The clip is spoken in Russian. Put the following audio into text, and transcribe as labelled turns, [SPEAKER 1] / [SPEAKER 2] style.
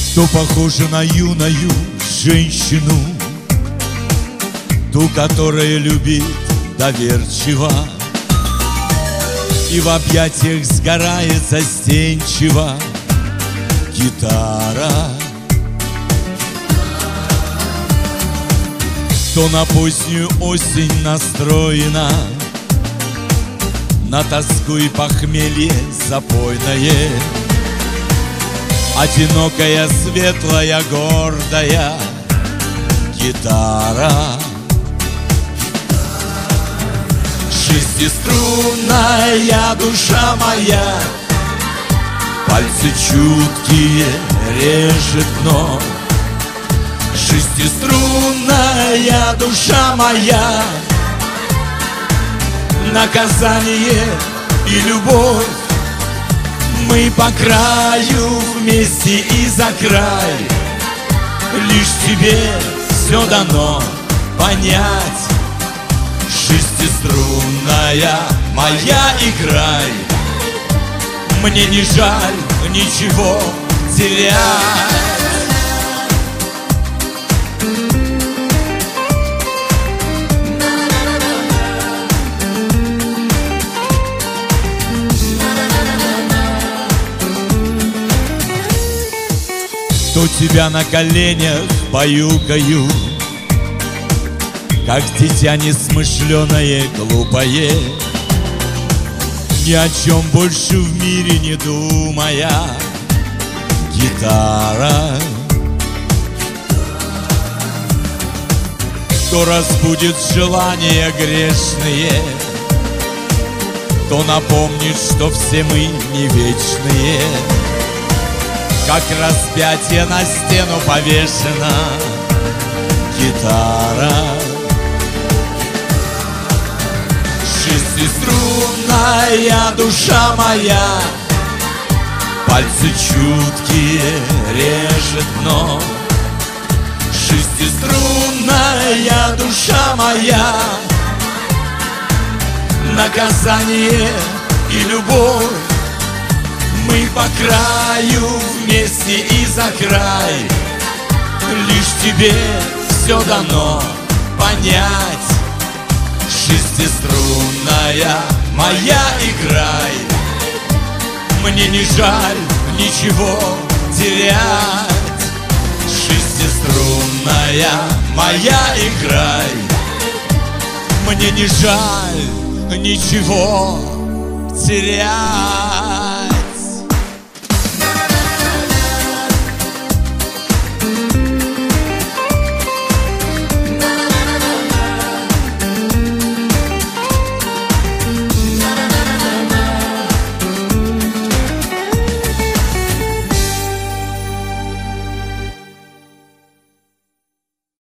[SPEAKER 1] То похожа на юную женщину, ту, которая любит доверчиво и в объятиях сгорает застенчиво гитара. То на позднюю осень настроена, на тоску и похмелье запойное, одинокая, светлая, гордая гитара. Шестиструнная душа моя, пальцы чуткие режет дно. Шестиструнная душа моя, наказание и любовь. Мы по краю вместе и за край. Лишь тебе все дано понять. Шестиструнная моя играй. Мне не жаль ничего терять. То тебя на коленях баюкаю, как дитя несмышленое, глупое, ни о чем больше в мире не думая гитара. То разбудит желания грешные, то напомнит, что все мы не вечные, как распятие на стену повешена гитара. Шестиструнная душа моя, пальцы чуткие режет дно. Шестиструнная душа моя, наказание и любовь. Мы по краю вместе и за край. Лишь тебе все дано понять. Шестиструнная моя играй. Мне не жаль ничего терять. Шестиструнная моя играй. Мне не жаль ничего терять.